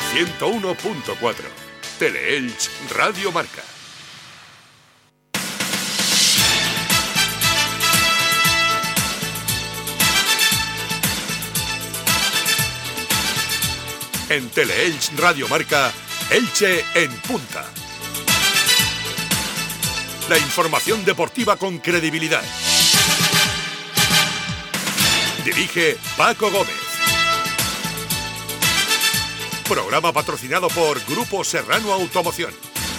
101.4. Teleelch Radio Marca. En Teleelch Radio Marca, Elche en punta. La información deportiva con credibilidad. Dirige Paco Gómez. Programa patrocinado por Grupo Serrano Automoción.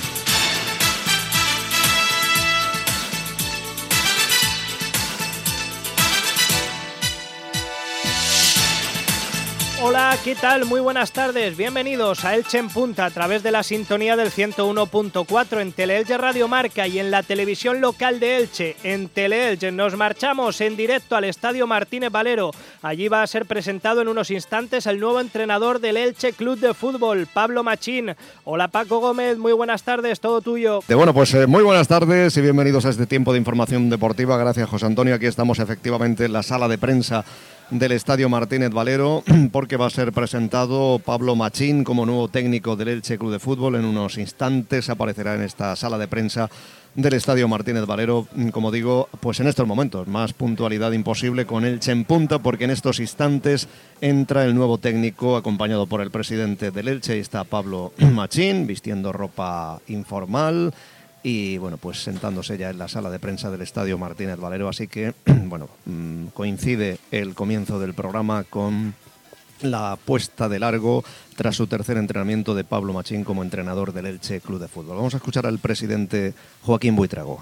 Hola, ¿qué tal? Muy buenas tardes. Bienvenidos a Elche en Punta a través de la sintonía del 101.4 en Teleelch Radio Marca y en la televisión local de Elche, en Teleelch. Nos marchamos en directo al Estadio Martínez Valero. Allí va a ser presentado en unos instantes el nuevo entrenador del Elche Club de Fútbol, Pablo Machín. Hola Paco Gómez, muy buenas tardes, todo tuyo. Bueno, pues muy buenas tardes y bienvenidos a este tiempo de información deportiva. Gracias, José Antonio. Aquí estamos efectivamente en la sala de prensa del Estadio Martínez Valero, porque va a ser presentado Pablo Machín como nuevo técnico del Elche Club de Fútbol. En unos instantes aparecerá en esta sala de prensa del Estadio Martínez Valero. Como digo, pues en estos momentos, más puntualidad imposible con Elche en punta, porque en estos instantes entra el nuevo técnico acompañado por el presidente del Elche. Ahí está Pablo Machín, vistiendo ropa informal y bueno, pues sentándose ya en la sala de prensa del Estadio Martínez Valero. Así que, bueno, coincide el comienzo del programa con la puesta de largo tras su tercer entrenamiento de Pablo Machín como entrenador del Elche Club de Fútbol. Vamos a escuchar al presidente Joaquín Buitrago.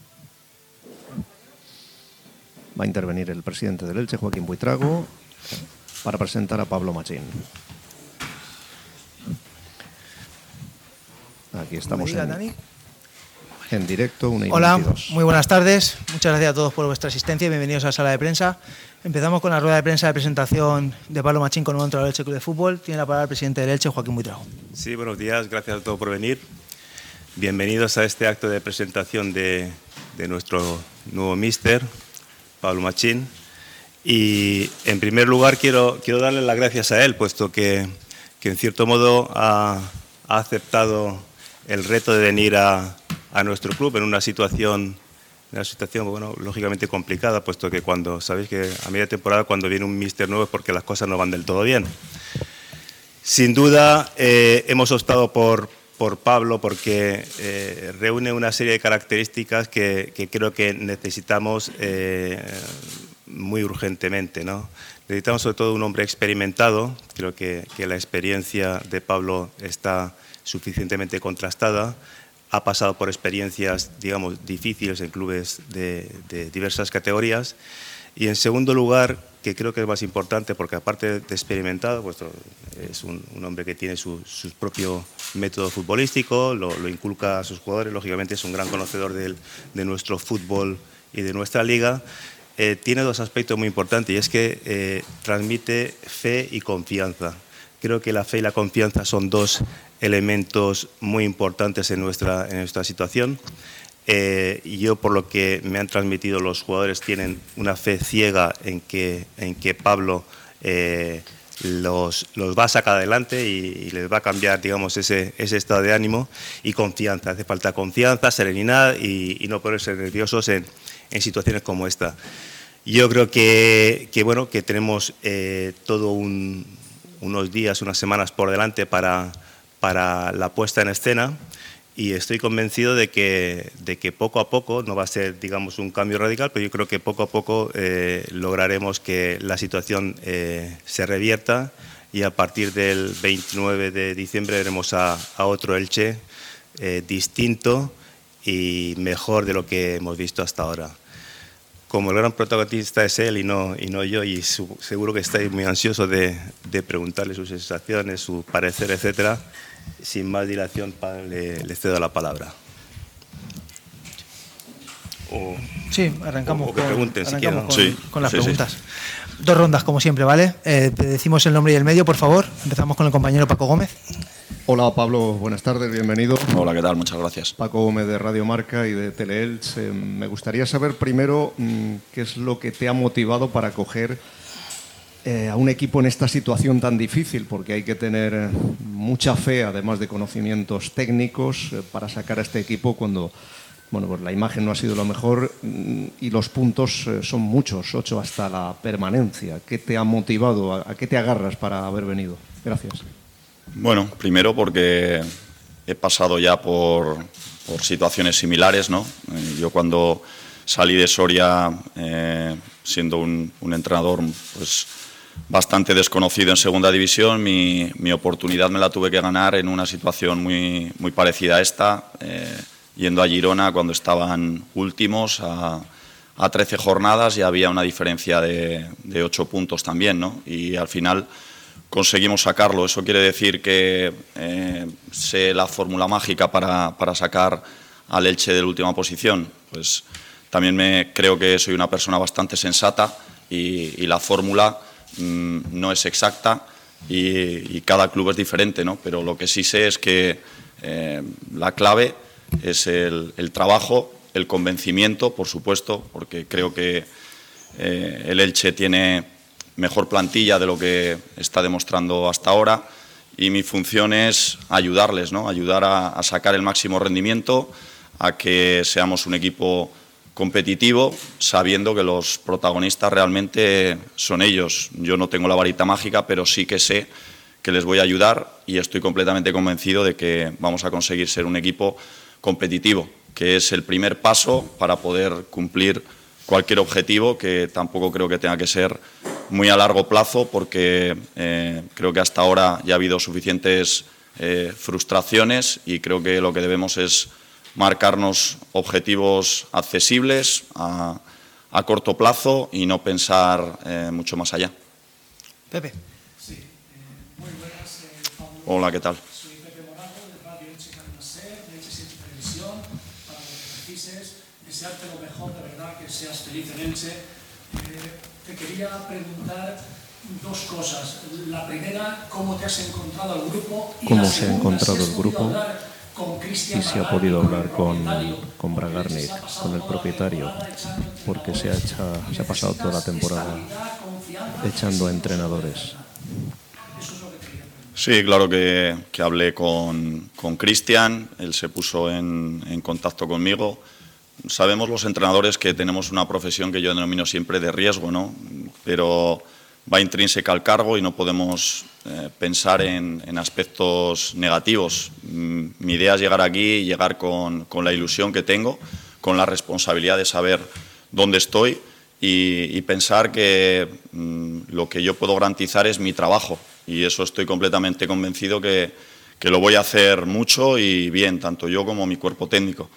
Va a intervenir el presidente del Elche, Joaquín Buitrago, para presentar a Pablo Machín. Aquí estamos en directo, 1:22. Hola, muy buenas tardes. Muchas gracias a todos por vuestra asistencia y bienvenidos a la sala de prensa. Empezamos con la rueda de prensa de presentación de Pablo Machín con nuevo entrenador del Elche Club de Fútbol. Tiene la palabra el presidente del Elche, Joaquín Buitrago. Sí, buenos días, gracias a todos por venir. Bienvenidos a este acto de presentación de nuestro nuevo míster, Pablo Machín. Y en primer lugar quiero darle las gracias a él, puesto que en cierto modo ha aceptado el reto de venir a nuestro club en una situación bueno, lógicamente complicada, puesto que sabéis que a media temporada cuando viene un míster nuevo es porque las cosas no van del todo bien. Sin duda hemos optado por Pablo porque reúne una serie de características que creo que necesitamos muy urgentemente, ¿no? Necesitamos sobre todo un hombre experimentado. Creo que la experiencia de Pablo está suficientemente contrastada. Ha pasado por experiencias, digamos, difíciles en clubes de diversas categorías. Y en segundo lugar, que creo que es más importante, porque aparte de experimentado, pues es un hombre que tiene su propio método futbolístico, lo inculca a sus jugadores, lógicamente es un gran conocedor de nuestro fútbol y de nuestra liga. Tiene dos aspectos muy importantes, y es que transmite fe y confianza. Creo que la fe y la confianza son dos elementos muy importantes en nuestra situación. Yo, por lo que me han transmitido los jugadores, tienen una fe ciega en que Pablo los va a sacar adelante y les va a cambiar, digamos, ese estado de ánimo y confianza. Hace falta confianza, serenidad y no ponerse nerviosos en situaciones como esta. Yo creo que tenemos todo unos días, unas semanas por delante para la puesta en escena, y estoy convencido de que poco a poco, no va a ser, digamos, un cambio radical, pero yo creo que poco a poco lograremos que la situación se revierta, y a partir del 29 de diciembre veremos a otro Elche distinto y mejor de lo que hemos visto hasta ahora. Como el gran protagonista es él y no yo, y seguro que estáis muy ansiosos de preguntarle sus sensaciones, su parecer, etcétera. Sin más dilación, le cedo la palabra. Sí, arrancamos con las preguntas. Sí. Dos rondas, como siempre, ¿vale? Te decimos el nombre y el medio, por favor. Empezamos con el compañero Paco Gómez. Hola Pablo, buenas tardes, bienvenido. Hola, ¿qué tal? Muchas gracias. Paco Gómez de Radio Marca y de Teleelch. Me gustaría saber primero qué es lo que te ha motivado para coger a un equipo en esta situación tan difícil, porque hay que tener mucha fe, además de conocimientos técnicos, para sacar a este equipo cuando pues la imagen no ha sido lo mejor y los puntos son muchos, 8 hasta la permanencia. ¿Qué te ha motivado? ¿A qué te agarras para haber venido? Gracias. Bueno, primero porque he pasado ya por situaciones similares, ¿no? Yo cuando salí de Soria, siendo un entrenador pues bastante desconocido en segunda división, mi oportunidad me la tuve que ganar en una situación muy parecida a esta, yendo a Girona cuando estaban últimos a 13 jornadas y había una diferencia de 8 puntos también, ¿no? Y al final conseguimos sacarlo. Eso quiere decir que sé la fórmula mágica para sacar al Elche de la última posición. Pues también creo que soy una persona bastante sensata y la fórmula no es exacta y cada club es diferente, ¿no? Pero lo que sí sé es que la clave es el trabajo, el convencimiento, por supuesto, porque creo que el Elche tiene mejor plantilla de lo que está demostrando hasta ahora y mi función es ayudarles, ¿no? Ayudar a sacar el máximo rendimiento, a que seamos un equipo competitivo, sabiendo que los protagonistas realmente son ellos. Yo no tengo la varita mágica, pero sí que sé que les voy a ayudar y estoy completamente convencido de que vamos a conseguir ser un equipo competitivo, que es el primer paso para poder cumplir cualquier objetivo, que tampoco creo que tenga que ser muy a largo plazo, porque creo que hasta ahora ya ha habido suficientes frustraciones y creo que lo que debemos es marcarnos objetivos accesibles a corto plazo y no pensar mucho más allá. Pepe. Sí, muy buenas, Pablo. Hola, ¿qué tal? Soy Pepe Morato, de Radio Elche Cadena Ser, de Elche Siempre Televisión, para lo que precises, desearte lo mejor, de verdad, que seas feliz en Elche. Te quería preguntar dos cosas. La primera, ¿cómo te has encontrado al grupo? ¿Cómo se ha encontrado el grupo? Y si ha podido hablar con Bragarnik, con el propietario, porque se ha pasado toda la temporada echando a entrenadores. Sí, claro que hablé con Cristian, él se puso en contacto conmigo. Sabemos los entrenadores que tenemos una profesión que yo denomino siempre de riesgo, ¿no? Pero va intrínseca al cargo y no podemos pensar en aspectos negativos. Mi idea es llegar aquí y llegar con la ilusión que tengo, con la responsabilidad de saber dónde estoy y pensar que lo que yo puedo garantizar es mi trabajo y eso estoy completamente convencido que lo voy a hacer mucho y bien, tanto yo como mi cuerpo técnico.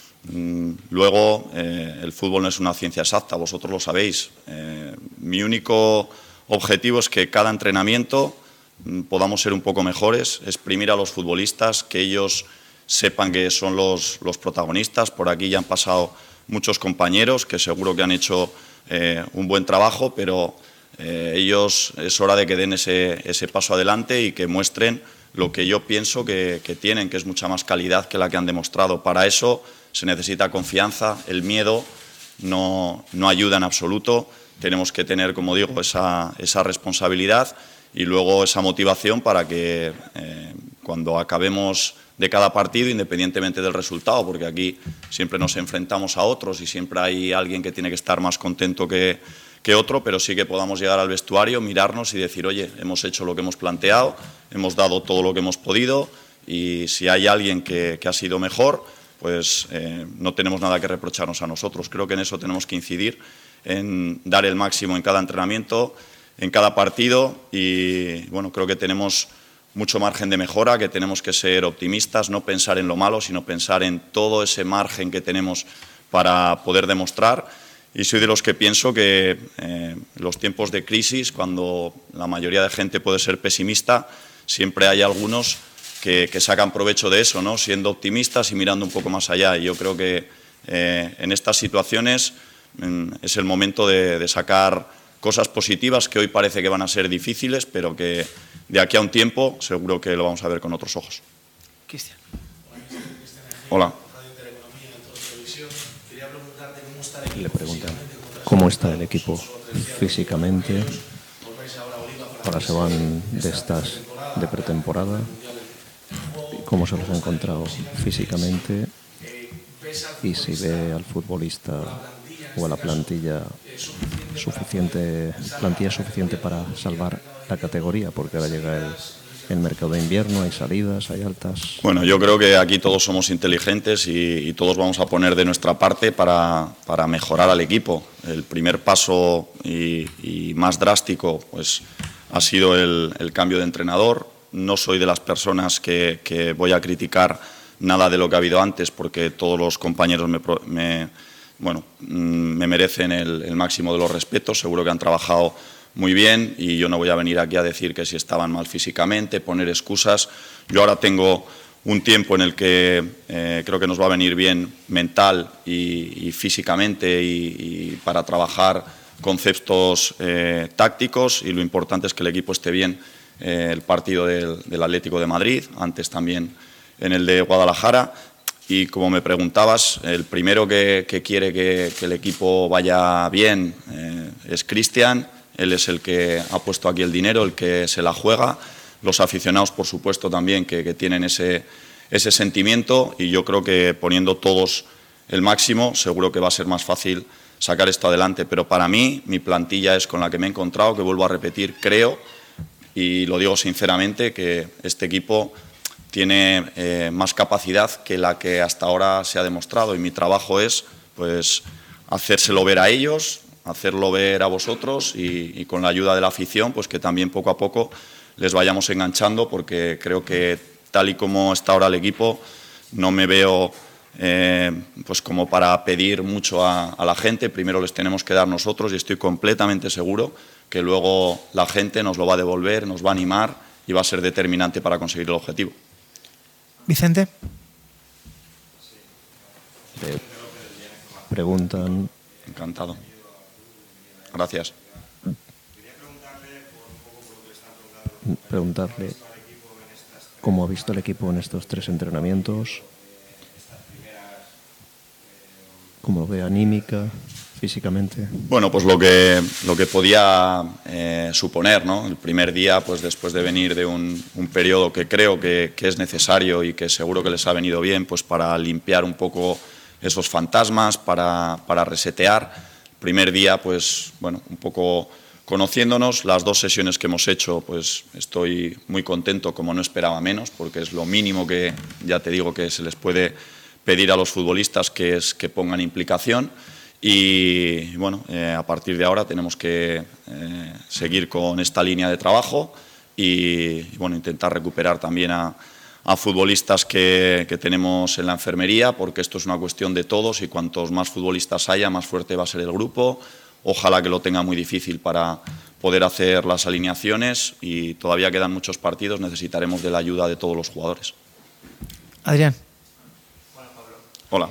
Luego, el fútbol no es una ciencia exacta, vosotros lo sabéis. Mi único objetivo es que cada entrenamiento podamos ser un poco mejores, exprimir a los futbolistas, que ellos sepan que son los protagonistas. Por aquí ya han pasado muchos compañeros que seguro que han hecho un buen trabajo, pero ellos es hora de que den ese paso adelante y que muestren lo que yo pienso que tienen, que es mucha más calidad que la que han demostrado. Para eso se necesita confianza, el miedo no ayuda en absoluto. Tenemos que tener, como digo, esa responsabilidad y luego esa motivación para que cuando acabemos de cada partido, independientemente del resultado, porque aquí siempre nos enfrentamos a otros y siempre hay alguien que tiene que estar más contento que otro, pero sí que podamos llegar al vestuario, mirarnos y decir, oye, hemos hecho lo que hemos planteado, hemos dado todo lo que hemos podido y si hay alguien que ha sido mejor, pues no tenemos nada que reprocharnos a nosotros. Creo que en eso tenemos que incidir, en dar el máximo en cada entrenamiento, en cada partido y bueno, creo que tenemos mucho margen de mejora, que tenemos que ser optimistas, no pensar en lo malo, sino pensar en todo ese margen que tenemos para poder demostrar. Y soy de los que pienso que los tiempos de crisis, cuando la mayoría de gente puede ser pesimista, siempre hay algunos que sacan provecho de eso, ¿no? Siendo optimistas y mirando un poco más allá. Y yo creo que en estas situaciones es el momento de sacar cosas positivas que hoy parece que van a ser difíciles, pero que de aquí a un tiempo seguro que lo vamos a ver con otros ojos. Cristian. Hola. Le preguntan cómo está el equipo físicamente. Ahora se van de estas de pretemporada. ¿Cómo se los ha encontrado físicamente? Y si ve al futbolista o a la plantilla suficiente para salvar la categoría, porque ahora llega el mercado de invierno, hay salidas, hay altas. Bueno, yo creo que aquí todos somos inteligentes y todos vamos a poner de nuestra parte para mejorar al equipo. El primer paso y más drástico pues ha sido el cambio de entrenador. No soy de las personas que voy a criticar nada de lo que ha habido antes, porque todos los compañeros me merecen el máximo de los respetos. Seguro que han trabajado muy bien y yo no voy a venir aquí a decir que si estaban mal físicamente, poner excusas. Yo ahora tengo un tiempo en el que creo que nos va a venir bien mental y físicamente y para trabajar conceptos tácticos, y lo importante es que el equipo esté bien. El partido del Atlético de Madrid, antes también en el de Guadalajara, y como me preguntabas, el primero que quiere que el equipo vaya bien es Cristian. Él es el que ha puesto aquí el dinero, el que se la juega. Los aficionados, por supuesto, también que tienen ese sentimiento, y yo creo que poniendo todos el máximo seguro que va a ser más fácil sacar esto adelante. Pero para mí, mi plantilla es con la que me he encontrado, que vuelvo a repetir, creo, y lo digo sinceramente, que este equipo tiene más capacidad que la que hasta ahora se ha demostrado, y mi trabajo es pues hacérselo ver a ellos, hacerlo ver a vosotros, y con la ayuda de la afición pues que también poco a poco les vayamos enganchando, porque creo que tal y como está ahora el equipo no me veo pues como para pedir mucho a la gente. Primero les tenemos que dar nosotros, y estoy completamente seguro que luego la gente nos lo va a devolver, nos va a animar y va a ser determinante para conseguir el objetivo. Vicente. Preguntan. Encantado. Gracias. Preguntarle cómo ha visto el equipo en estos 3 entrenamientos, cómo lo ve anímica, físicamente. Bueno, pues lo que podía suponer, ¿no? El primer día, pues después de venir de un periodo que creo que es necesario y que seguro que les ha venido bien, pues para limpiar un poco esos fantasmas, para resetear. El primer día, pues bueno, un poco conociéndonos. Las 2 sesiones que hemos hecho, pues estoy muy contento, como no esperaba menos, porque es lo mínimo que, ya te digo, que se les puede pedir a los futbolistas, que es que pongan implicación. Y bueno, a partir de ahora tenemos que seguir con esta línea de trabajo y bueno, intentar recuperar también a futbolistas que tenemos en la enfermería, porque esto es una cuestión de todos, y cuantos más futbolistas haya, más fuerte va a ser el grupo. Ojalá que lo tenga muy difícil para poder hacer las alineaciones, y todavía quedan muchos partidos, necesitaremos de la ayuda de todos los jugadores. Adrián. Hola, Pablo. Hola.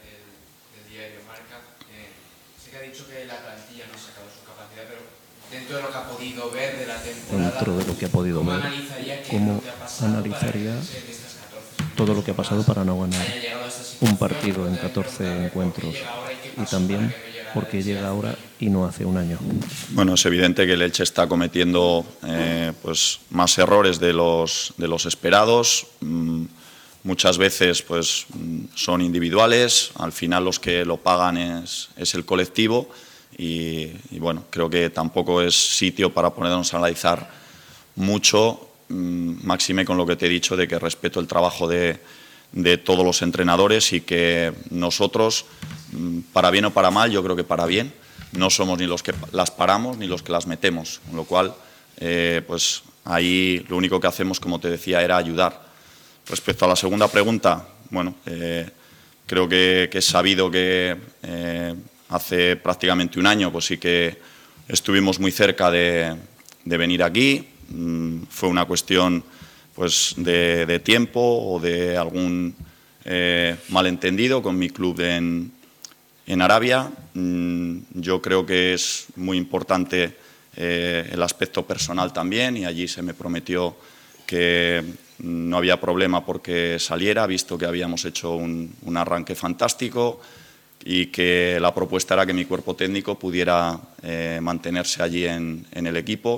Dentro de lo que ha podido ver de la temporada, dentro de lo que ha podido ver, ¿cómo analizaría todo lo que ha pasado para no ganar un partido en 14 encuentros? Y también porque llega ahora y no hace un año. Bueno, es evidente que el Elche está cometiendo pues más errores de los esperados. Muchas veces pues son individuales, al final los que lo pagan es el colectivo. Y bueno, creo que tampoco es sitio para ponernos a analizar mucho, máxime con lo que te he dicho de que respeto el trabajo de todos los entrenadores, y que nosotros, para bien o para mal, yo creo que para bien, no somos ni los que las paramos ni los que las metemos, con lo cual pues ahí lo único que hacemos, como te decía, era ayudar. Respecto a la segunda pregunta, bueno, creo que es sabido que hace prácticamente un año pues sí que estuvimos muy cerca de venir aquí. Fue una cuestión pues de tiempo o de algún malentendido con mi club en Arabia. Yo creo que es muy importante el aspecto personal también, y allí se me prometió que no había problema porque saliera, visto que habíamos hecho un arranque fantástico, y que la propuesta era que mi cuerpo técnico pudiera mantenerse allí en el equipo.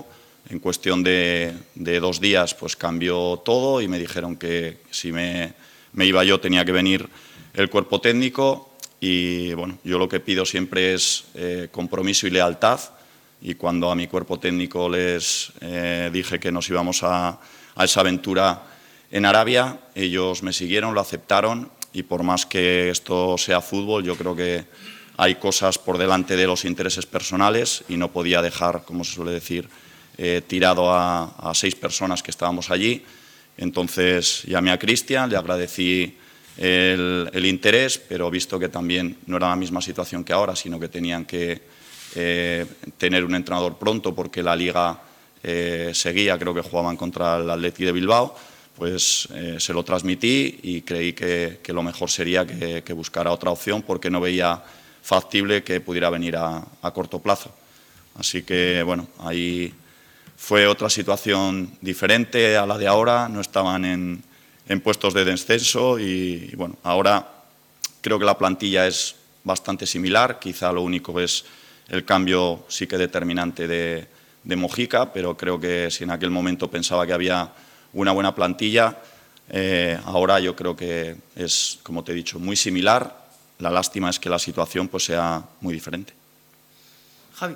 en cuestión de 2 días pues cambió todo y me dijeron que si me iba yo tenía que venir el cuerpo técnico y bueno, yo lo que pido siempre es compromiso y lealtad y cuando a mi cuerpo técnico les dije que nos íbamos a esa aventura en Arabia, ellos me siguieron, lo aceptaron y por más que esto sea fútbol, yo creo que hay cosas por delante de los intereses personales y no podía dejar, como se suele decir, tirado a 6 personas que estábamos allí. Entonces llamé a Cristian, le agradecí el interés, pero visto que también no era la misma situación que ahora, sino que tenían que tener un entrenador pronto porque la liga seguía, creo que jugaban contra el Athletic de Bilbao, pues se lo transmití y creí que lo mejor sería que buscara otra opción porque no veía factible que pudiera venir a corto plazo. Así que, bueno, ahí fue otra situación diferente a la de ahora, no estaban en puestos de descenso y, bueno, ahora creo que la plantilla es bastante similar, quizá lo único es el cambio sí que determinante de Mojica, pero creo que si en aquel momento pensaba que había una buena plantilla, ahora yo creo que es, como te he dicho, muy similar. La lástima es que la situación pues sea muy diferente. Javi.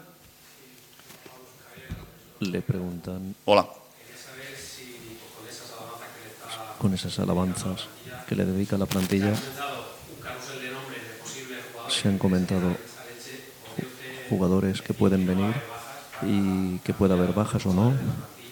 Le preguntan. Hola. Con esas alabanzas que le dedica la plantilla, se han comentado jugadores que pueden venir y que pueda haber bajas o no.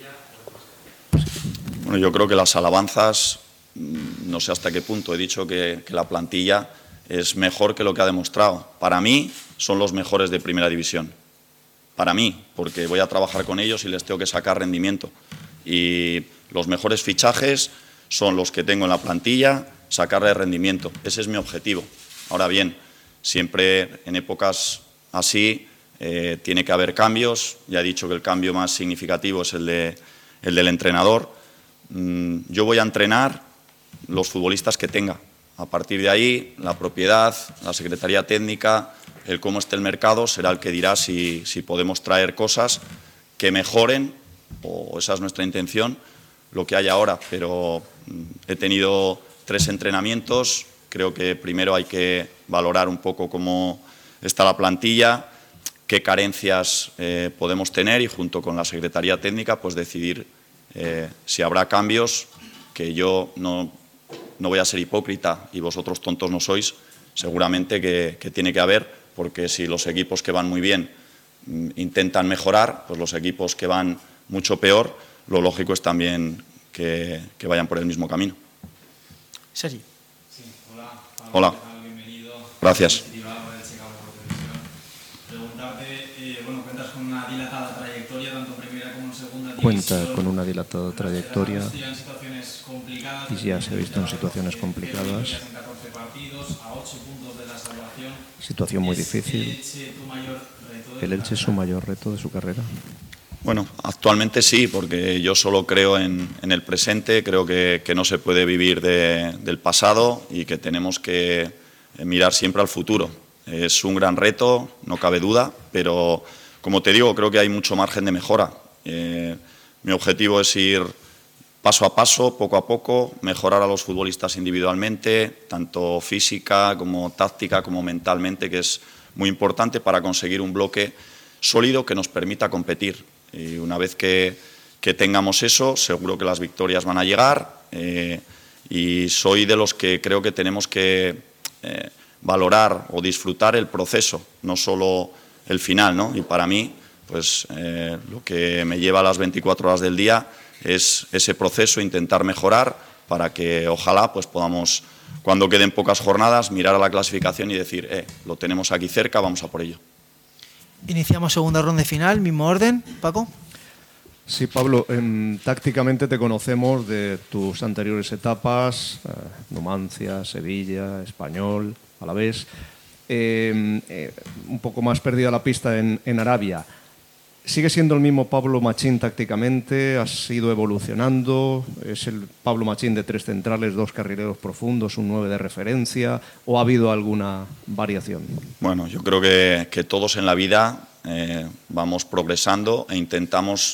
Bueno, yo creo que las alabanzas, no sé hasta qué punto, he dicho que la plantilla es mejor que lo que ha demostrado. Para mí son los mejores de primera división. Para mí, porque voy a trabajar con ellos y les tengo que sacar rendimiento. Y los mejores fichajes son los que tengo en la plantilla, sacarle rendimiento. Ese es mi objetivo. Ahora bien, siempre en épocas así tiene que haber cambios. Ya he dicho que el cambio más significativo es el del entrenador. Yo voy a entrenar los futbolistas que tenga. A partir de ahí, la propiedad, la Secretaría Técnica, el cómo esté el mercado, será el que dirá si podemos traer cosas que mejoren, o esa es nuestra intención, lo que hay ahora. Pero he tenido 3 entrenamientos, creo que primero hay que valorar un poco cómo está la plantilla, qué carencias podemos tener y junto con la Secretaría Técnica pues decidir si habrá cambios, que yo no voy a ser hipócrita y vosotros tontos no sois, seguramente que tiene que haber, porque si los equipos que van muy bien intentan mejorar, pues los equipos que van mucho peor, lo lógico es también que vayan por el mismo camino. Sergi. Sí, hola. Pablo, hola. ¿Qué tal? Bienvenido. Gracias. Cuentas con una dilatada trayectoria, tanto en primera como en segunda división. Cuenta con una dilatada trayectoria y ya se ha visto en situaciones complicadas. En 14 partidos, a 8 puntos de la salvación. Situación muy difícil. ¿El Elche es su mayor reto de su carrera? Bueno, actualmente sí, porque yo solo creo en el presente, creo que no se puede vivir del pasado y que tenemos que mirar siempre al futuro. Es un gran reto, no cabe duda, pero como te digo, creo que hay mucho margen de mejora. Mi objetivo es ir paso a paso, poco a poco, mejorar a los futbolistas individualmente, tanto física como táctica como mentalmente, que es muy importante para conseguir un bloque sólido que nos permita competir. Y una vez que tengamos eso, seguro que las victorias van a llegar y soy de los que creo que tenemos que valorar o disfrutar el proceso, no solo el final, ¿no? Y para mí, pues lo que me lleva a las 24 horas del día es ese proceso, intentar mejorar para que ojalá pues podamos, cuando queden pocas jornadas, mirar a la clasificación y decir, lo tenemos aquí cerca, vamos a por ello. Iniciamos segunda ronda final, mismo orden. Paco. Sí, Pablo, tácticamente te conocemos de tus anteriores etapas, Numancia, Sevilla, Español, Alavés, un poco más perdida la pista en Arabia. ¿Sigue siendo el mismo Pablo Machín tácticamente? ¿Has ido evolucionando? ¿Es el Pablo Machín de 3 centrales, 2 carrileros profundos, un 9 de referencia? ¿O ha habido alguna variación? Bueno, yo creo que todos en la vida vamos progresando e intentamos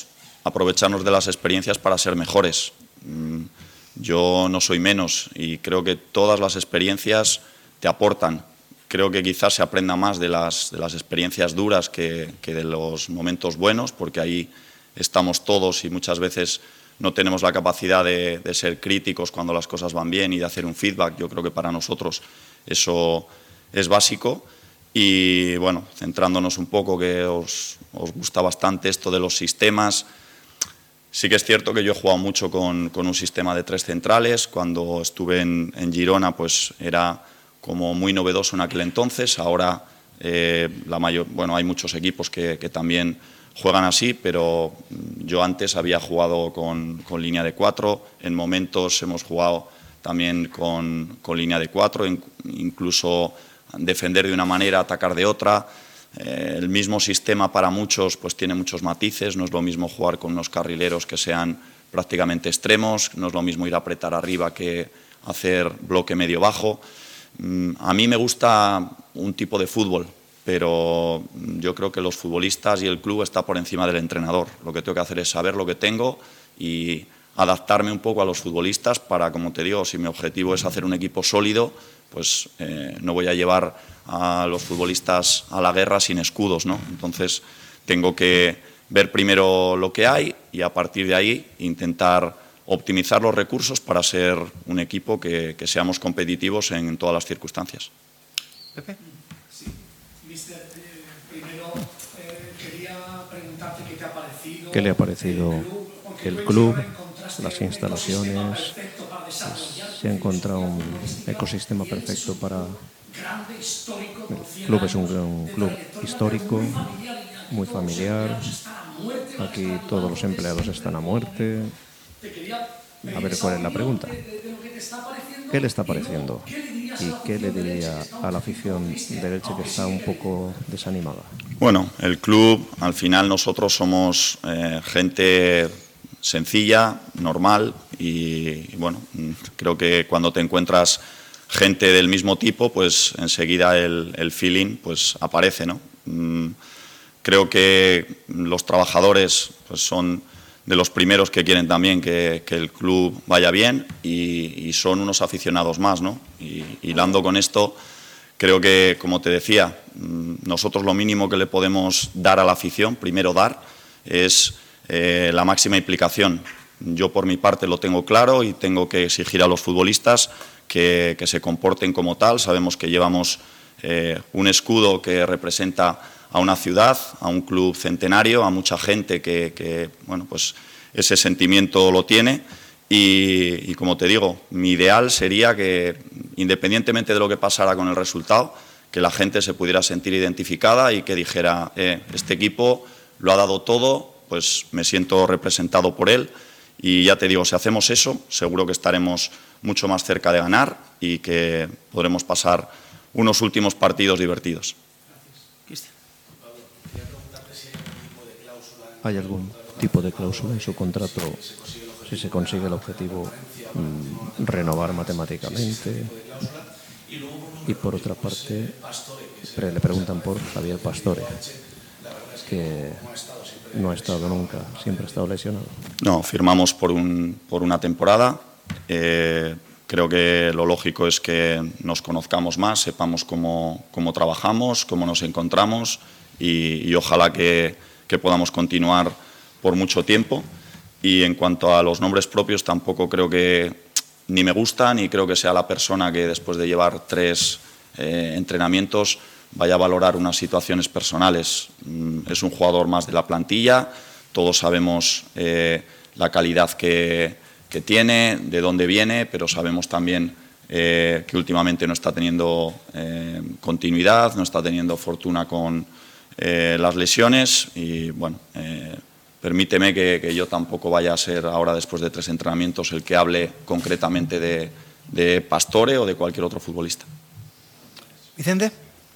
aprovecharnos de las experiencias para ser mejores. Yo no soy menos y creo que todas las experiencias te aportan. Creo que quizás se aprenda más de las experiencias duras que de los momentos buenos, porque ahí estamos todos y muchas veces no tenemos la capacidad de ser críticos cuando las cosas van bien y de hacer un feedback. Yo creo que para nosotros eso es básico. Y bueno, centrándonos un poco, que os gusta bastante esto de los sistemas. Sí que es cierto que yo he jugado mucho con un sistema de 3 centrales. Cuando estuve en Girona, pues era como muy novedoso en aquel entonces. Ahora hay muchos equipos que también juegan así, pero yo antes había jugado con línea de 4. En momentos hemos jugado también con línea de 4, incluso defender de una manera, atacar de otra. El mismo sistema para muchos pues tiene muchos matices. No es lo mismo jugar con unos carrileros que sean prácticamente extremos, no es lo mismo ir a apretar arriba que hacer bloque medio-bajo. A mí me gusta un tipo de fútbol, pero yo creo que los futbolistas y el club está por encima del entrenador. Lo que tengo que hacer es saber lo que tengo y adaptarme un poco a los futbolistas para, como te digo, si mi objetivo es hacer un equipo sólido, pues no voy a llevar a los futbolistas a la guerra sin escudos, ¿no? Entonces tengo que ver primero lo que hay y a partir de ahí intentar optimizar los recursos para ser un equipo que seamos competitivos en todas las circunstancias. Pepe. Sí, mister, primero quería preguntarte qué te ha parecido. ¿Qué le ha parecido el club, las instalaciones? Se ha encontrado un ecosistema perfecto para... El club es un club histórico, muy familiar. Aquí todos los empleados están a muerte. A ver cuál es la pregunta. ¿Qué le está pareciendo? ¿Y qué le diría a la afición del Elche que está un poco desanimada? Bueno, el club, al final nosotros somos gente sencilla, normal y bueno, creo que cuando te encuentras gente del mismo tipo, pues enseguida el feeling pues aparece, ¿no? Creo que los trabajadores pues son de los primeros que quieren también que el club vaya bien y son unos aficionados más, ¿no? Y hilando con esto, creo que, como te decía, nosotros lo mínimo que le podemos dar a la afición, primero dar, es la máxima implicación. Yo por mi parte lo tengo claro y tengo que exigir a los futbolistas que se comporten como tal. Sabemos que llevamos un escudo que representa a una ciudad, a un club centenario, a mucha gente que bueno, pues ese sentimiento lo tiene y como te digo, mi ideal sería que independientemente de lo que pasara con el resultado, que la gente se pudiera sentir identificada y que dijera, este equipo lo ha dado todo, pues me siento representado por él y ya te digo, si hacemos eso, seguro que estaremos mucho más cerca de ganar y que podremos pasar unos últimos partidos divertidos. ¿Hay algún tipo de cláusula en su contrato si se consigue el objetivo renovar matemáticamente? Y por otra parte, le preguntan por Javier Pastore, que no ha estado nunca, siempre ha estado lesionado. No, firmamos por una temporada. Creo que lo lógico es que nos conozcamos más, sepamos cómo trabajamos, cómo nos encontramos y ojalá que podamos continuar por mucho tiempo. Y en cuanto a los nombres propios, tampoco creo que ni me gusta ni creo que sea la persona que después de llevar 3 entrenamientos vaya a valorar unas situaciones personales. Es un jugador más de la plantilla, todos sabemos la calidad que tiene, de dónde viene, pero sabemos también que últimamente no está teniendo continuidad, no está teniendo fortuna con las lesiones y bueno, permíteme que yo tampoco vaya a ser ahora después de 3 entrenamientos el que hable concretamente de Pastore o de cualquier otro futbolista. Vicente.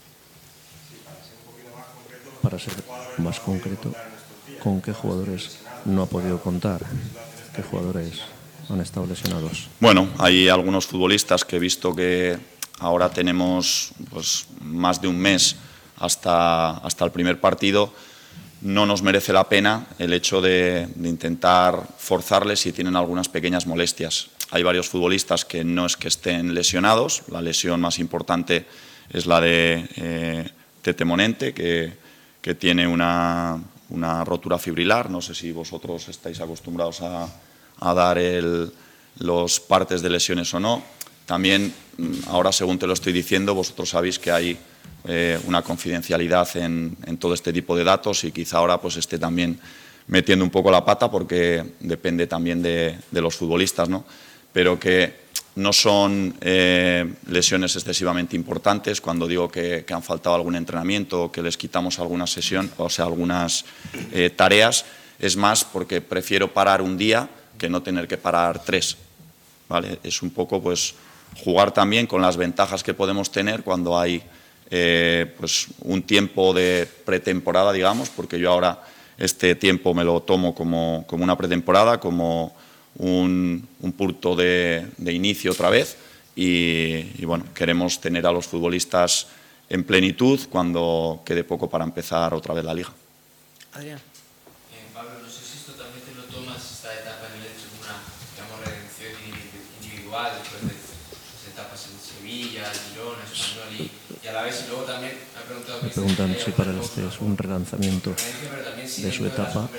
Para ser más concreto, ¿con qué jugadores no ha podido contar? ¿Qué jugadores han estado lesionados? Bueno, hay algunos futbolistas que he visto que ahora tenemos pues, más de un mes hasta el primer partido, no nos merece la pena el hecho de intentar forzarles si tienen algunas pequeñas molestias. Hay varios futbolistas que no es que estén lesionados, la lesión más importante es la de Tete Monente, que tiene una rotura fibrilar. No sé si vosotros estáis acostumbrados a dar los partes de lesiones o no. También, ahora según te lo estoy diciendo, vosotros sabéis que hay una confidencialidad en todo este tipo de datos y quizá ahora pues esté también metiendo un poco la pata porque depende también de los futbolistas, ¿no? Pero que no son lesiones excesivamente importantes. Cuando digo que han faltado algún entrenamiento o que les quitamos alguna sesión, o sea, algunas tareas, es más porque prefiero parar un día que no tener que parar 3, ¿vale? Es un poco pues jugar también con las ventajas que podemos tener cuando hay pues un tiempo de pretemporada, digamos, porque yo ahora este tiempo me lo tomo como una pretemporada, como un punto de inicio otra vez y bueno, queremos tener a los futbolistas en plenitud cuando quede poco para empezar otra vez la Liga. Adrián. Pablo, no sé si esto también te lo tomas esta etapa en el Elche como una, digamos, redención individual después de las etapas en Sevilla, Girona, Español y a la vez, y luego también me ha preguntado... Me preguntan si para él este es un relanzamiento de su etapa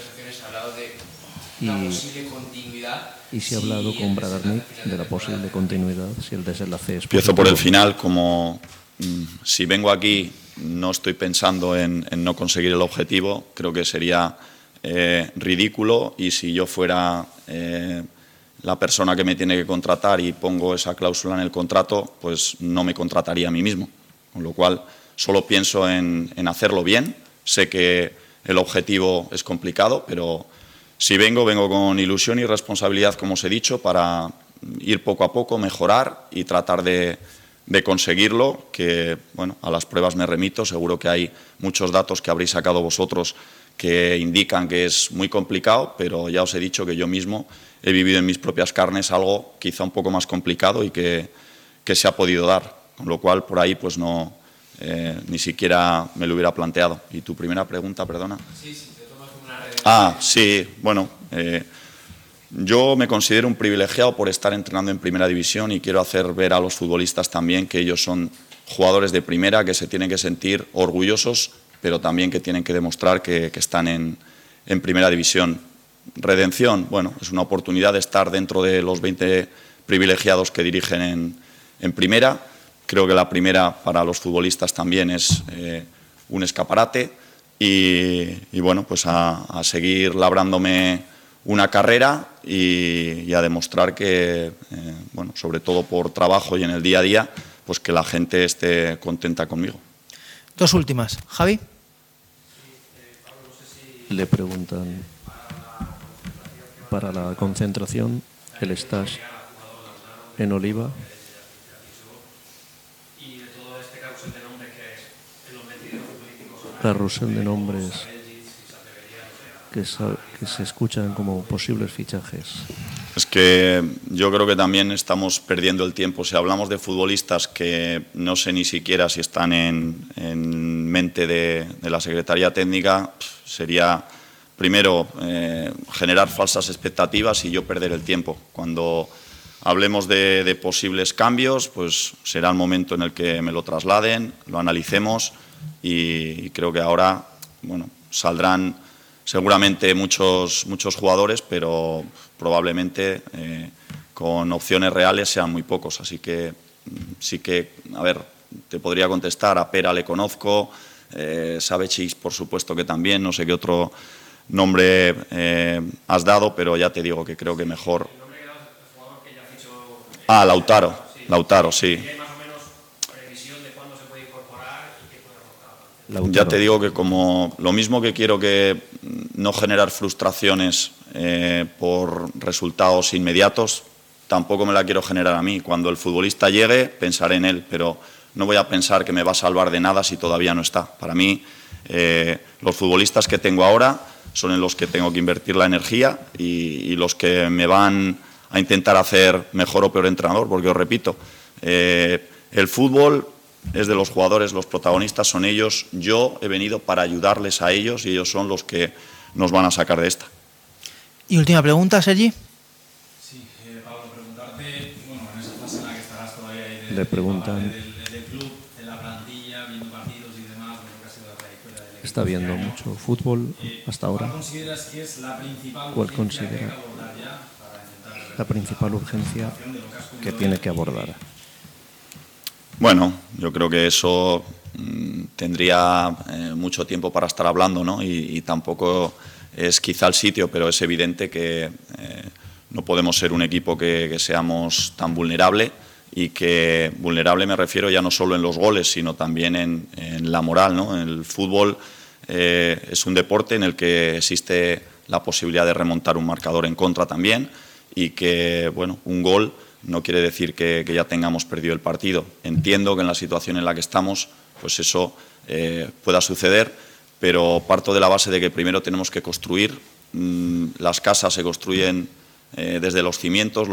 y si ha hablado con Bragarnik de la posible continuidad, si el desenlace es... Empiezo por el final, como si vengo aquí no estoy pensando en no conseguir el objetivo, creo que sería ridículo, y si yo fuera la persona que me tiene que contratar y pongo esa cláusula en el contrato, pues no me contrataría a mí mismo, con lo cual solo pienso en hacerlo bien. Sé que el objetivo es complicado, pero si vengo con ilusión y responsabilidad, como os he dicho, para ir poco a poco, mejorar y tratar de conseguirlo, que bueno, a las pruebas me remito, seguro que hay muchos datos que habréis sacado vosotros que indican que es muy complicado, pero ya os he dicho que yo mismo he vivido en mis propias carnes algo quizá un poco más complicado y que se ha podido dar, con lo cual por ahí pues no, ni siquiera me lo hubiera planteado. ¿Y tu primera pregunta, perdona? Sí, te tomas como una redención. Sí, bueno, yo me considero un privilegiado por estar entrenando en primera división y quiero hacer ver a los futbolistas también que ellos son jugadores de primera, que se tienen que sentir orgullosos, pero también que tienen que demostrar que están en primera división. Redención, bueno, es una oportunidad de estar dentro de los 20 privilegiados que dirigen en primera. Creo que la primera para los futbolistas también es un escaparate y bueno, pues a seguir labrándome una carrera y a demostrar que, bueno, sobre todo por trabajo y en el día a día, pues que la gente esté contenta conmigo. Dos últimas. Javi. Le preguntan para la concentración, el stage en Oliva. Carrusel de nombres que se escuchan como posibles fichajes. Es que yo creo que también estamos perdiendo el tiempo. Si hablamos de futbolistas que no sé ni siquiera si están en mente de la Secretaría Técnica, sería primero generar falsas expectativas y yo perder el tiempo. Cuando hablemos de posibles cambios, pues será el momento en el que me lo trasladen, lo analicemos y creo que ahora, bueno, saldrán seguramente muchos jugadores, pero probablemente con opciones reales sean muy pocos. Así que sí que, a ver, te podría contestar, a Pera le conozco, Savecic por supuesto que también, no sé qué otro nombre has dado, pero ya te digo que creo que mejor... El nombre que das el jugador que ya fichó... Lautaro, sí. Lautaro, sí. ¿Hay más o menos previsión de cuándo se puede incorporar y qué puede aportar? Lautaro. Ya te digo que como lo mismo que quiero que no generar frustraciones por resultados inmediatos, tampoco me la quiero generar a mí. Cuando el futbolista llegue, pensaré en él, pero no voy a pensar que me va a salvar de nada si todavía no está. Para mí, los futbolistas que tengo ahora son en los que tengo que invertir la energía y los que me van a intentar hacer mejor o peor entrenador, porque os repito, el fútbol es de los jugadores, los protagonistas son ellos. Yo he venido para ayudarles a ellos y ellos son los que nos van a sacar de esta. Y última pregunta, Sergi. Sí, Pablo, preguntarte, bueno, en esa fase en la que estarás todavía ahí Le preguntan. del club, de la plantilla, viendo partidos y demás, lo que ha sido la trayectoria del equipo. Está viendo mucho fútbol hasta ahora. ¿Cuál consideras que es la principal ¿Cuál urgencia que hay que considera abordar ya para intentar la principal urgencia que tiene que abordar? Bueno, yo creo que eso tendría mucho tiempo para estar hablando, ¿no? Y tampoco es quizá el sitio, pero es evidente que no podemos ser un equipo que seamos tan vulnerable, y que vulnerable me refiero ya no solo en los goles, sino también en la moral, ¿no? El fútbol es un deporte en el que existe la posibilidad de remontar un marcador en contra también, y que, bueno, un gol no quiere decir que ya tengamos perdido el partido. Entiendo que en la situación en la que estamos, pues eso pueda suceder, pero parto de la base de que primero tenemos que construir. Las casas se construyen desde los cimientos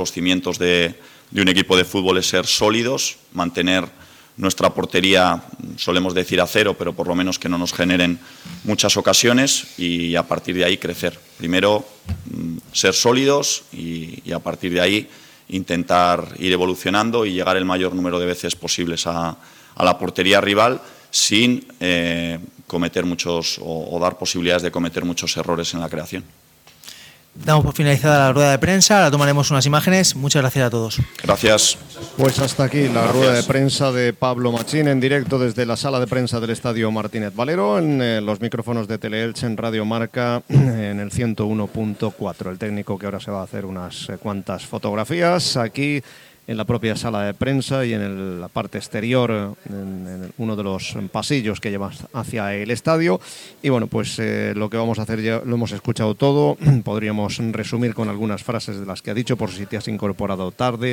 de un equipo de fútbol es ser sólidos, mantener nuestra portería, solemos decir a cero, pero por lo menos que no nos generen muchas ocasiones, y a partir de ahí crecer. Primero ser sólidos y a partir de ahí intentar ir evolucionando y llegar el mayor número de veces posibles a la portería rival sin cometer muchos o dar posibilidades de cometer muchos errores en la creación. Damos por finalizada la rueda de prensa, ahora tomaremos unas imágenes. Muchas gracias a todos. Gracias. Pues hasta aquí la rueda de prensa de Pablo Machín en directo desde la sala de prensa del Estadio Martínez Valero, en los micrófonos de Teleelch en Radio Marca en el 101.4. El técnico que ahora se va a hacer unas cuantas fotografías aquí en la propia sala de prensa y en la parte exterior, en uno de los pasillos que lleva hacia el estadio. Y bueno, pues lo que vamos a hacer ya lo hemos escuchado todo. Podríamos resumir con algunas frases de las que ha dicho, por si te has incorporado tarde.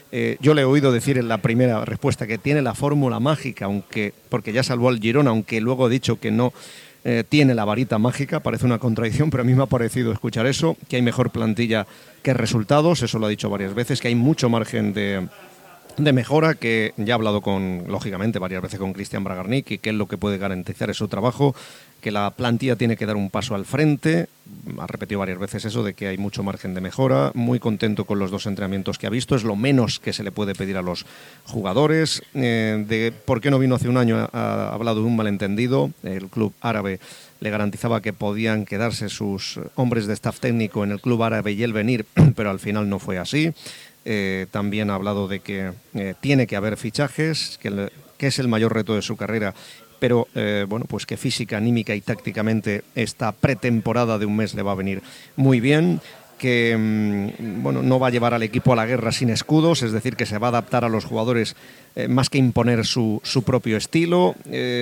Yo le he oído decir en la primera respuesta que tiene la fórmula mágica, porque ya salvó al Girona, aunque luego ha dicho que no tiene la varita mágica. Parece una contradicción, pero a mí me ha parecido escuchar eso, que hay mejor plantilla que resultados, eso lo ha dicho varias veces, que hay mucho margen de mejora, que ya ha hablado lógicamente varias veces con Cristian Bragarnik, y que él lo que puede garantizar es su trabajo, que la plantilla tiene que dar un paso al frente. Ha repetido varias veces eso de que hay mucho margen de mejora, muy contento con los 2 entrenamientos que ha visto, es lo menos que se le puede pedir a los jugadores. De por qué no vino hace un año, ha hablado de un malentendido. El club árabe le garantizaba que podían quedarse sus hombres de staff técnico en el club árabe y él venir, pero al final no fue así. También ha hablado de que tiene que haber fichajes, que es el mayor reto de su carrera, pero bueno, pues que física, anímica y tácticamente esta pretemporada de un mes le va a venir muy bien, que bueno, no va a llevar al equipo a la guerra sin escudos, es decir, que se va a adaptar a los jugadores más que imponer su propio estilo,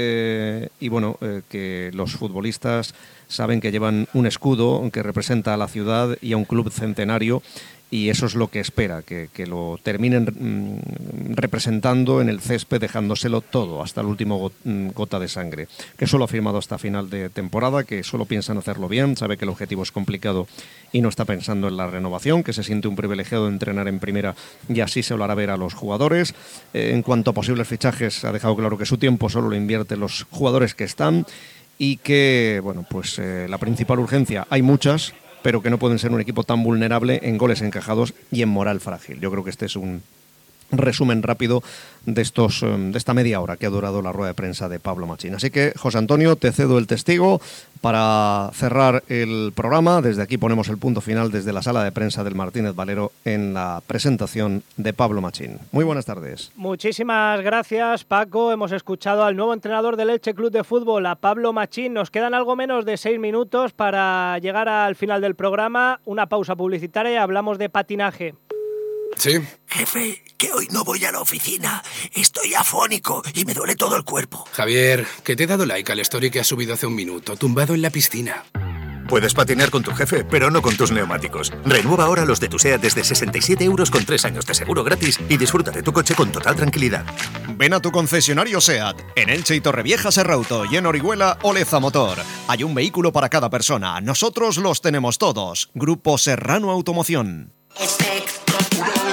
y bueno, que los futbolistas saben que llevan un escudo que representa a la ciudad y a un club centenario, y eso es lo que espera, que lo terminen representando en el césped, dejándoselo todo, hasta el último gota de sangre. Que solo ha firmado hasta final de temporada, que solo piensan hacerlo bien, sabe que el objetivo es complicado y no está pensando en la renovación, que se siente un privilegiado de entrenar en primera y así se lo hará ver a los jugadores. En cuanto a posibles fichajes, ha dejado claro que su tiempo solo lo invierte los jugadores que están, y que, bueno, pues la principal urgencia, hay muchas, pero que no pueden ser un equipo tan vulnerable en goles encajados y en moral frágil. Yo creo que este es un resumen rápido de esta media hora que ha durado la rueda de prensa de Pablo Machín. Así que, José Antonio, te cedo el testigo para cerrar el programa. Desde aquí ponemos el punto final desde la sala de prensa del Martínez Valero en la presentación de Pablo Machín. Muy buenas tardes. Muchísimas gracias, Paco. Hemos escuchado al nuevo entrenador del Elche Club de Fútbol, a Pablo Machín. Nos quedan algo menos de 6 minutos para llegar al final del programa. Una pausa publicitaria y hablamos de patinaje. Sí. Jefe, que hoy no voy a la oficina. Estoy afónico y me duele todo el cuerpo. Javier, que te he dado like al story que has subido hace un minuto, tumbado en la piscina. Puedes patinar con tu jefe, pero no con tus neumáticos. Renueva ahora los de tu SEAT desde 67 € con 3 años de seguro gratis y disfruta de tu coche con total tranquilidad. Ven a tu concesionario SEAT, en Elche y Torrevieja Serrauto, y en Orihuela Oleza Motor. Hay un vehículo para cada persona. Nosotros los tenemos todos. Grupo Serrano Automoción.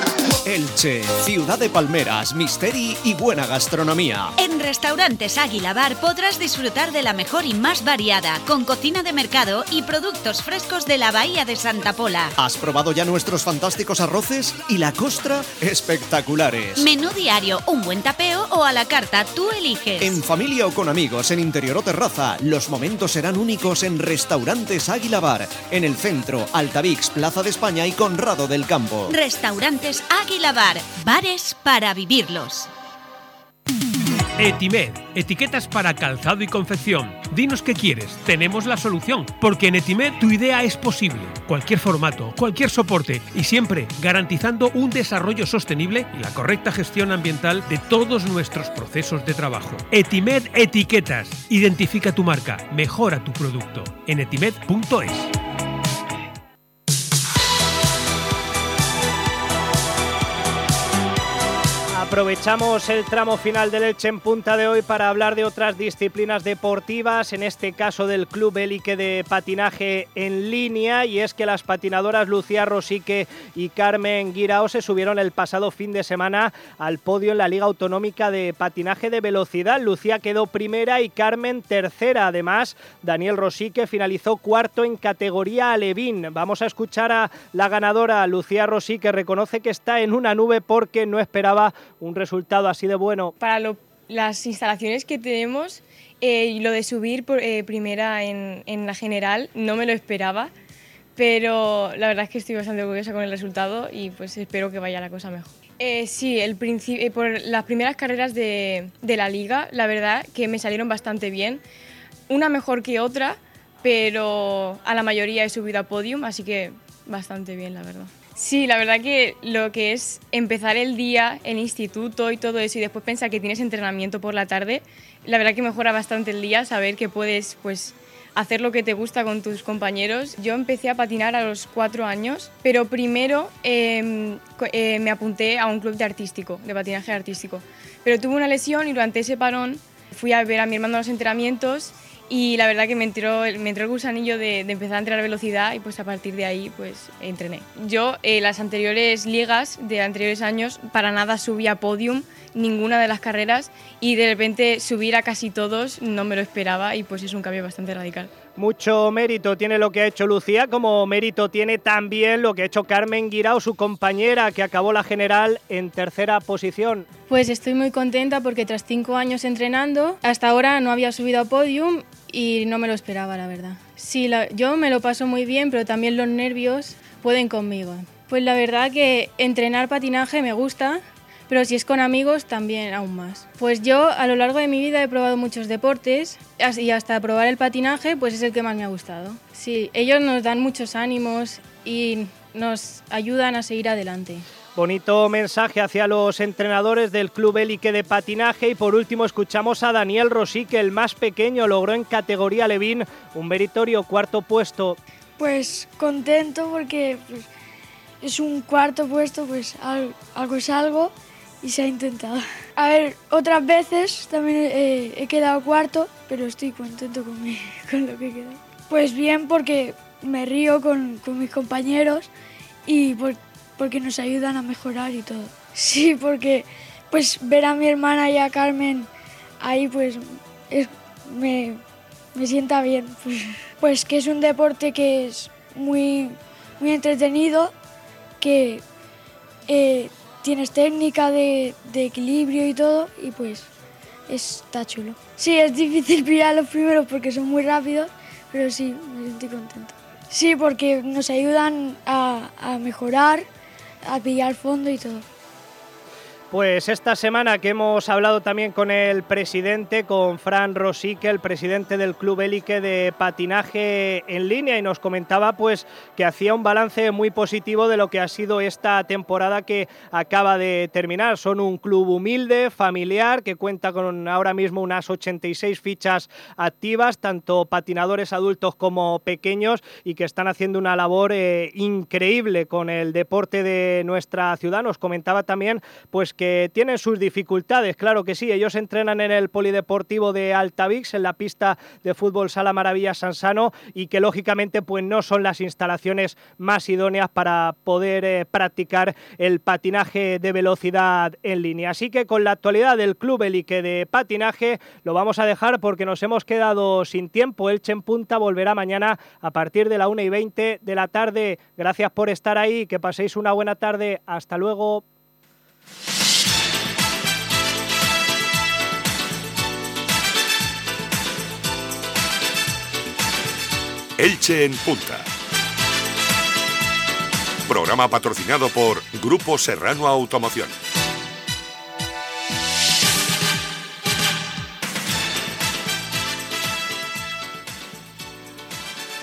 Elche, ciudad de palmeras, misteri y buena gastronomía. En Restaurantes Águila Bar podrás disfrutar de la mejor y más variada, con cocina de mercado y productos frescos de la Bahía de Santa Pola. ¿Has probado ya nuestros fantásticos arroces? Y la costra, espectaculares. Menú diario, un buen tapeo o a la carta, tú eliges. En familia o con amigos, en interior o terraza, los momentos serán únicos en Restaurantes Águila Bar, en el centro, Altavix, Plaza de España y Conrado del Campo. Restaurantes Águila Bar, bares para vivirlos. Etimed, etiquetas para calzado y confección. Dinos qué quieres, tenemos la solución, porque en Etimed tu idea es posible. Cualquier formato, cualquier soporte y siempre garantizando un desarrollo sostenible y la correcta gestión ambiental de todos nuestros procesos de trabajo. Etimed Etiquetas. Identifica tu marca, mejora tu producto. En etimed.es. Aprovechamos el tramo final del Elche en Punta de hoy para hablar de otras disciplinas deportivas, en este caso del Club Élite de Patinaje en Línea, y es que las patinadoras Lucía Rosique y Carmen Guirao se subieron el pasado fin de semana al podio en la Liga Autonómica de Patinaje de Velocidad. Lucía quedó primera y Carmen tercera. Además, Daniel Rosique finalizó cuarto en categoría alevín. Vamos a escuchar a la ganadora. Lucía Rosique reconoce que está en una nube porque no esperaba un resultado así de bueno. Para las instalaciones que tenemos, lo de subir primera en la general no me lo esperaba, pero la verdad es que estoy bastante orgullosa con el resultado y pues espero que vaya la cosa mejor. Sí, por las primeras carreras de la liga, la verdad que me salieron bastante bien, una mejor que otra, pero a la mayoría he subido a podium, así que bastante bien, la verdad. Sí, la verdad que lo que es empezar el día, el instituto y todo eso, y después pensar que tienes entrenamiento por la tarde, la verdad que mejora bastante el día, saber que puedes pues hacer lo que te gusta con tus compañeros. Yo empecé a patinar a los 4 años, pero primero me apunté a un club de patinaje artístico. Pero tuve una lesión y durante ese parón fui a ver a mi hermano a los entrenamientos y la verdad que me entró el gusanillo de empezar a entrenar velocidad y pues a partir de ahí pues entrené. Yo las anteriores ligas de anteriores años para nada subí a podium ninguna de las carreras y de repente subir a casi todos no me lo esperaba y pues es un cambio bastante radical. Mucho mérito tiene lo que ha hecho Lucía, como mérito tiene también lo que ha hecho Carmen Guirao, su compañera, que acabó la general en tercera posición. Pues estoy muy contenta porque tras 5 años entrenando, hasta ahora no había subido a podium y no me lo esperaba, la verdad. Sí, yo me lo paso muy bien, pero también los nervios pueden conmigo. Pues la verdad que entrenar patinaje me gusta, pero si es con amigos también aún más. Pues yo a lo largo de mi vida he probado muchos deportes y hasta probar el patinaje pues es el que más me ha gustado. Sí, ellos nos dan muchos ánimos y nos ayudan a seguir adelante. Bonito mensaje hacia los entrenadores del Club Élite de Patinaje. Y por último escuchamos a Daniel Rosique, el más pequeño, logró en categoría alevín un meritorio 4º puesto. Pues contento porque pues, es un 4º puesto, pues algo es algo y se ha intentado. A ver, otras veces también he quedado 4º, pero estoy contento con lo que he quedado. Pues bien, porque me río con mis compañeros y porque nos ayudan a mejorar y todo. Sí, porque pues ver a mi hermana y a Carmen ahí pues me sienta bien. Pues que es un deporte que es muy, muy entretenido, que tienes técnica de equilibrio y todo y pues está chulo. Sí, es difícil pillar los primeros porque son muy rápidos, pero sí, me sentí contenta. Sí, porque nos ayudan a mejorar, a pillar fondo y todo. Pues esta semana que hemos hablado también con el presidente, con Fran Rosique, el presidente del Club Élite de Patinaje en Línea, y nos comentaba pues que hacía un balance muy positivo de lo que ha sido esta temporada que acaba de terminar. Son un club humilde, familiar, que cuenta con ahora mismo unas 86 fichas activas, tanto patinadores adultos como pequeños, y que están haciendo una labor increíble con el deporte de nuestra ciudad. Nos comentaba también pues que tienen sus dificultades, claro que sí. Ellos entrenan en el Polideportivo de Altavix, en la pista de fútbol Sala Maravilla Sansano, y que lógicamente pues no son las instalaciones más idóneas para poder practicar el patinaje de velocidad en línea. Así que con la actualidad del Club Elike de patinaje lo vamos a dejar porque nos hemos quedado sin tiempo. Elche en Punta volverá mañana a partir de la 1:20 de la tarde. Gracias por estar ahí, que paséis una buena tarde. Hasta luego. Elche en Punta. Programa patrocinado por Grupo Serrano Automoción.